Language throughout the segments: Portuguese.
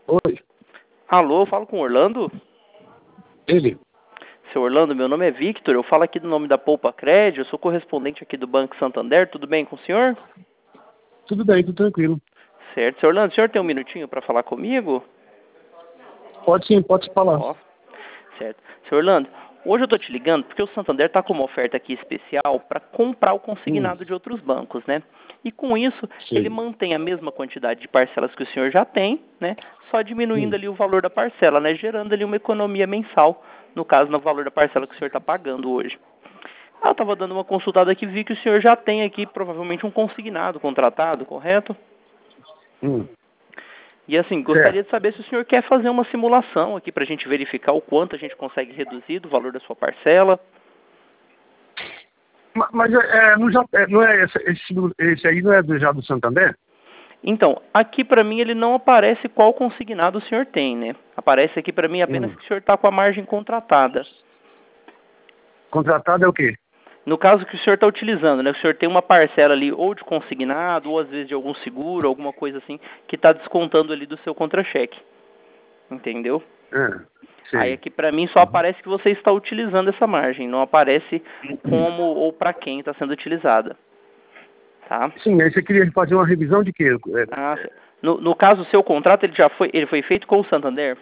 Oi, Alô, falo com o Orlando? ele. Seu Orlando, meu nome é Victor, eu falo aqui do nome da Poupa Crédito, eu sou correspondente aqui do Banco Santander, tudo bem com o senhor? Tudo bem, tudo tranquilo. Certo. Seu Orlando, o senhor tem um minutinho para falar comigo? Pode sim, pode falar. Ó, certo. Seu Orlando, hoje eu tô te ligando porque o Santander tá com uma oferta aqui especial para comprar o consignado de outros bancos, né? E com isso, ele Sim. mantém a mesma quantidade de parcelas que o senhor já tem, né? Só diminuindo Hum. ali o valor da parcela, né? Gerando ali uma economia mensal, no caso, no valor da parcela que o senhor está pagando hoje. Eu estava dando uma consultada aqui e vi que o senhor já tem aqui provavelmente um consignado contratado, correto? Hum. E assim, gostaria Certo. de saber se o senhor quer fazer uma simulação aqui para a gente verificar o quanto a gente consegue reduzir do valor da sua parcela. Mas não é esse aí não é já do Santander? Então, aqui para mim ele não aparece qual consignado o senhor tem, né? Aparece aqui para mim apenas que o senhor está com a margem contratada. Contratado é o quê? No caso que o senhor está utilizando, né? O senhor tem uma parcela ali ou de consignado, ou às vezes de algum seguro, alguma coisa assim, que está descontando ali do seu contra-cheque. Entendeu? Aí Sei. aqui para mim só aparece que você está utilizando essa margem, não aparece como ou para quem está sendo utilizada. Tá? Sim, aí você queria fazer uma revisão de quê? Ah, no caso, o seu contrato ele foi feito com o Santander?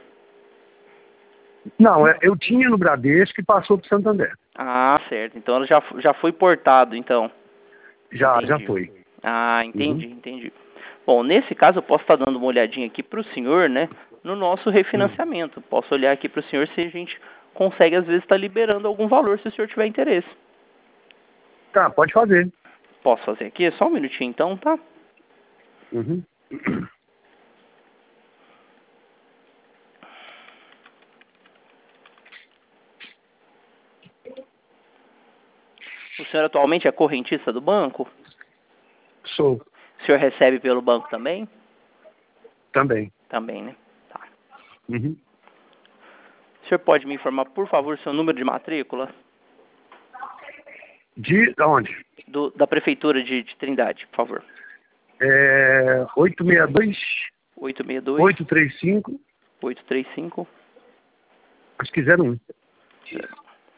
Não, eu tinha no Bradesco e passou para o Santander. Ah, certo. Então ela já foi portado, então. Já Entendi. foi. Ah, Uhum. entendi. Bom, nesse caso eu posso estar dando uma olhadinha aqui para o senhor, né? No nosso Hum. refinanciamento. Posso olhar aqui para o senhor se a gente consegue, às vezes, estar liberando algum valor, se o senhor tiver interesse. Tá, pode fazer. Posso fazer aqui? Só um minutinho, então, tá? Uhum. O senhor atualmente é correntista do banco? Sou O senhor recebe pelo banco também? também. Também, né? Tá. Uhum. O senhor pode me informar, por favor, seu número de matrícula? De onde? Da Prefeitura de Trindade, por favor. 862 862 835 835 acho que 01. Certo.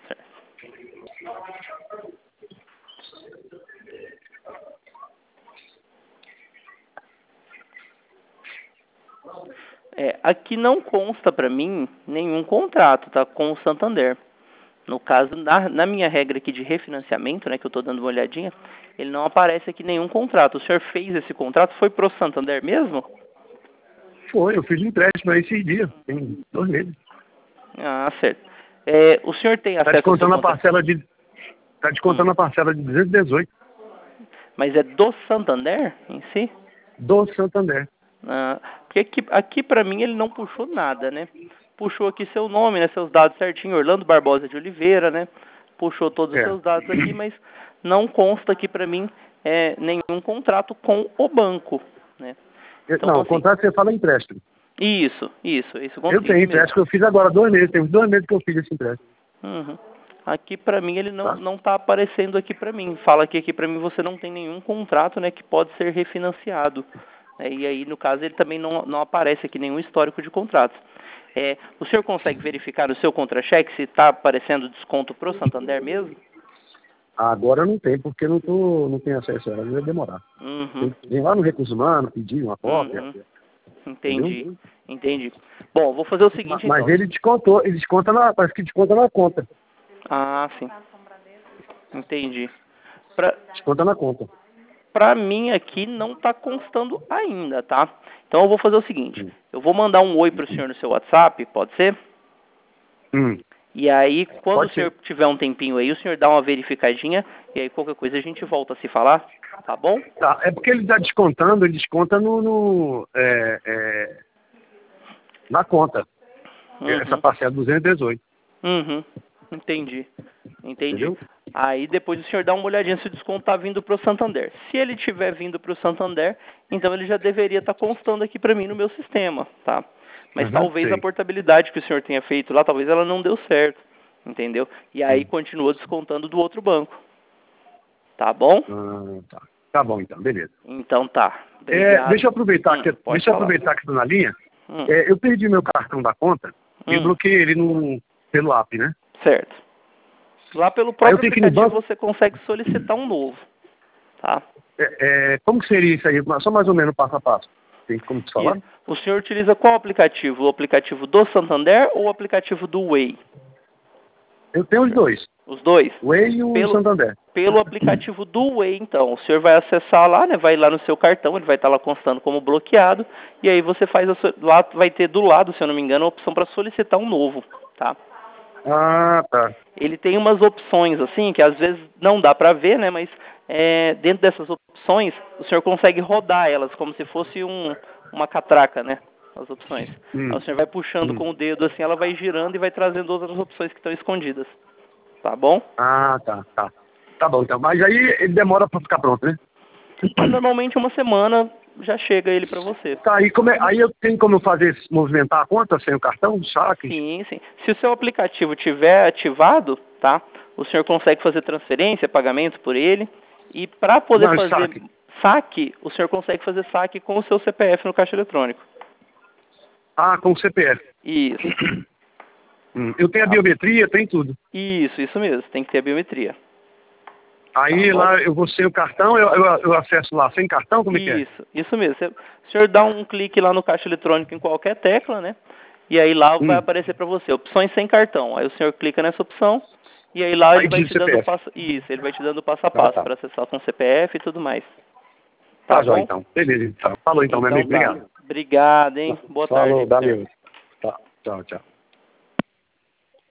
Aqui não consta para mim nenhum contrato, tá, com o Santander. No caso, na minha regra aqui de refinanciamento, né, que eu estou dando uma olhadinha, ele não aparece aqui nenhum contrato. O senhor fez esse contrato? Foi pro Santander mesmo? Foi, eu fiz um empréstimo aí esses dias, tem 2 meses. Ah, certo. O senhor tem Tá acesso ao seu descontando a contrato? parcela de. Tá descontando a parcela de 218 Mas é do Santander em si? do Santander. Ah, porque aqui para mim ele não puxou nada, né? Puxou aqui seu nome, né? Seus dados certinho, Orlando Barbosa de Oliveira, né? Puxou todos os É. seus dados aqui, mas não consta aqui para mim nenhum contrato com o banco, né? Então, Não, o assim, contrato você fala empréstimo. isso, Eu tenho isso empréstimo mesmo. que eu fiz agora 2 meses, tem uns 2 meses que eu fiz esse empréstimo. Uhum. Aqui para mim ele Tá? não tá aparecendo aqui para mim. Fala que aqui para mim você não tem nenhum contrato, né, que pode ser refinanciado. E aí no caso ele também não aparece aqui nenhum histórico de contratos. O senhor consegue verificar no seu contra-cheque se está aparecendo desconto pro Santander mesmo? Agora não tem, porque não tenho acesso a ela, vai demorar. Uhum. Tem lá no Recurso Humano, pedir uma cópia, Uhum. entendeu? Entendi. Bom, vou fazer o seguinte Mas então. ele descontou, ele desconta parece que desconta na conta. Ah, sim. Entendi. Pra, Desconta na conta. Pra mim aqui não tá constando ainda, tá? Então eu vou fazer o seguinte, Hum. eu vou mandar um oi pro senhor no seu WhatsApp, pode ser? Hum. E aí, quando o Pode senhor ser. tiver um tempinho aí, o senhor dá uma verificadinha e aí qualquer coisa a gente volta a se falar, tá bom? Tá, é porque ele está descontando, ele desconta na conta. Essa Uhum. parcela 218, Uhum. Entendi. entendeu? Aí depois o senhor dá uma olhadinha se o desconto tá vindo pro Santander. Se ele tiver vindo pro Santander, então ele já deveria estar constando aqui para mim no meu sistema, tá? Mas Uhum, talvez a sei. portabilidade que o senhor tenha feito lá, talvez ela não deu certo, entendeu? E aí continua descontando do outro banco, tá bom? Tá. Tá bom então, beleza. Então tá. Obrigado. Deixa eu aproveitar Pode que falar. estou na linha. Eu perdi meu cartão da conta e bloqueei ele pelo app, né? Certo. Lá pelo próprio aplicativo você consegue solicitar um novo, tá? Como que seria isso aí? Só mais ou menos passo a passo. Tem como te falar? Isso. O senhor utiliza qual aplicativo? O aplicativo do Santander ou o aplicativo do Way? Eu tenho os dois. Os dois? O Way e o Santander. Pelo aplicativo do Way, então. O senhor vai acessar lá, né? Vai lá no seu cartão, ele vai estar lá constando como bloqueado. E aí você faz lá vai ter do lado, se eu não me engano, a opção para solicitar um novo, tá? Ah, tá. Ele tem umas opções, assim, que às vezes não dá para ver, né? Mas dentro dessas opções, o senhor consegue rodar elas como se fosse uma catraca, né? As opções. Aí o senhor vai puxando com o dedo, assim, ela vai girando e vai trazendo outras opções que estão escondidas. Tá bom? Ah, tá. Tá bom, então. Mas aí ele demora para ficar pronto, né? Normalmente uma semana já chega ele para você. Tá, aí eu tenho como movimentar a conta sem o cartão, saque? Sim. Se o seu aplicativo tiver ativado, tá? O senhor consegue fazer transferência, pagamento por ele. E para poder fazer saque, o senhor consegue fazer saque com o seu CPF no caixa eletrônico. Ah, com o CPF. Isso. Eu tenho a biometria, tem tudo. Isso mesmo. Tem que ter a biometria. Aí lá eu vou sem o cartão, eu acesso lá sem cartão, como é que é? Isso mesmo. O senhor dá um clique lá no caixa eletrônico em qualquer tecla, né? E aí lá vai aparecer para você opções sem cartão. Aí o senhor clica nessa opção e aí lá ele vai te dando ele vai te dando passo a passo para acessar com CPF e tudo mais. Tá bom, então. Beleza, então. Falou então, meu amigo. Obrigado. Obrigado, hein? Boa tarde. Falou, valeu. Tá, tchau.